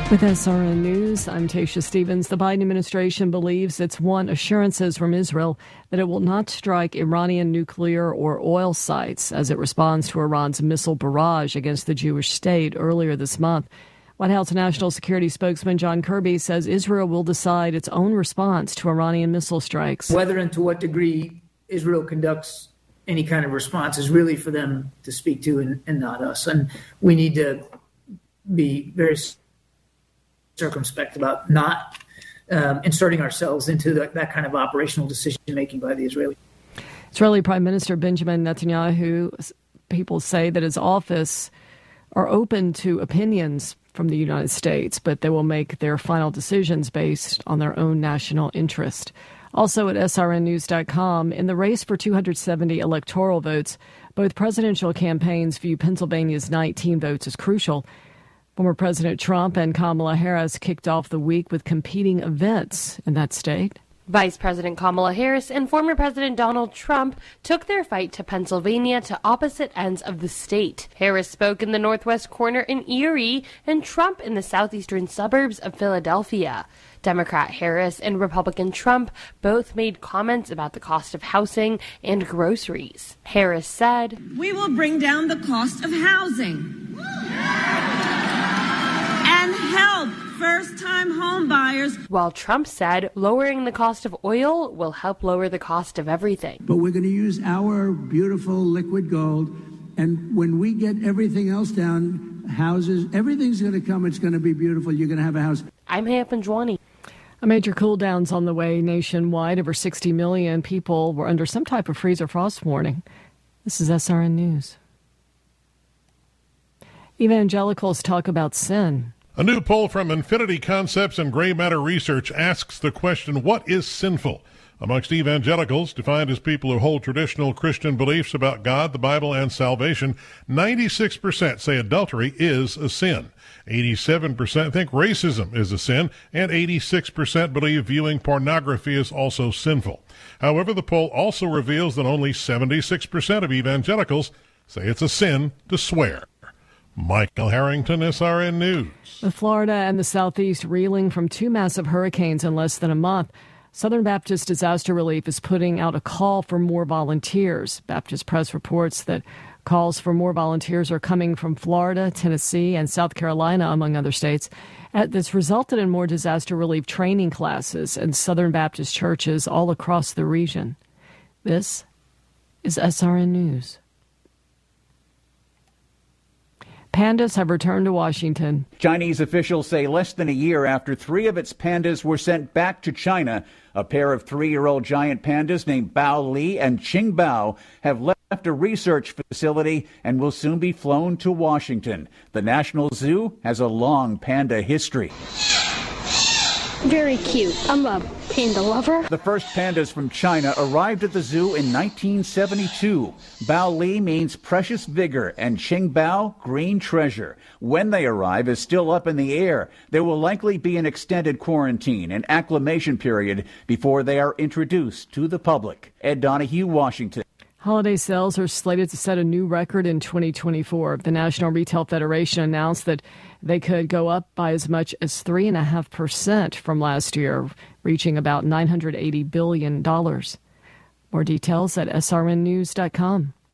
With SRN News, I'm Tasha Stevens. The Biden administration believes it's won assurances from Israel that it will not strike Iranian nuclear or oil sites as it responds to Iran's missile barrage against the Jewish state earlier this month. White House National Security spokesman John Kirby says Israel will decide its own response to Iranian missile strikes. Whether and to what degree Israel conducts any kind of response is really for them to speak to and not us. And we need to be very circumspect about not inserting ourselves into that kind of operational decision-making by the Israelis. Israeli Prime Minister Benjamin Netanyahu, people say that his office are open to opinions from the United States, but they will make their final decisions based on their own national interest. Also at srnnews.com, in the race for 270 electoral votes, both presidential campaigns view Pennsylvania's 19 votes as crucial. Former President Trump and Kamala Harris kicked off the week with competing events in that state. Vice President Kamala Harris and former President Donald Trump took their fight to Pennsylvania to opposite ends of the state. Harris spoke in the northwest corner in Erie and Trump in the southeastern suburbs of Philadelphia. Democrat Harris and Republican Trump both made comments about the cost of housing and groceries. Harris said, "We will bring down the cost of housing and help first-time home buyers." While Trump said lowering the cost of oil will help lower the cost of everything. But we're going to use our beautiful liquid gold, and when we get everything else down, houses, everything's going to come. It's going to be beautiful. You're going to have a house. I'm Haya Panjwani. A major cool down's on the way nationwide. Over 60 million people were under some type of freeze or frost warning. This is SRN News. Evangelicals talk about sin. A new poll from Infinity Concepts and Gray Matter Research asks the question, what is sinful? Amongst evangelicals, defined as people who hold traditional Christian beliefs about God, the Bible, and salvation, 96% say adultery is a sin. 87% think racism is a sin, and 86% believe viewing pornography is also sinful. However, the poll also reveals that only 76% of evangelicals say it's a sin to swear. Michael Harrington, SRN News. With Florida and the Southeast reeling from two massive hurricanes in less than a month, Southern Baptist Disaster Relief is putting out a call for more volunteers. Baptist Press reports that calls for more volunteers are coming from Florida, Tennessee, and South Carolina, among other states. This resulted in more disaster relief training classes in Southern Baptist churches all across the region. This is SRN News. Pandas have returned to Washington. Chinese officials say less than a year after 3 of its pandas were sent back to China, a pair of 3-year-old giant pandas named Bao Li and Qing Bao have left a research facility and will soon be flown to Washington. The National Zoo has a long panda history. Very cute. I'm a panda lover. The first pandas from China arrived at the zoo in 1972. Bao Li means precious vigor and Qing Bao, green treasure. When they arrive is still up in the air. There will likely be an extended quarantine and acclimation period before they are introduced to the public. Ed Donahue, Washington. Holiday sales are slated to set a new record in 2024. The National Retail Federation announced that they could go up by as much as 3.5% from last year, reaching about $980 billion. More details at srnnews.com.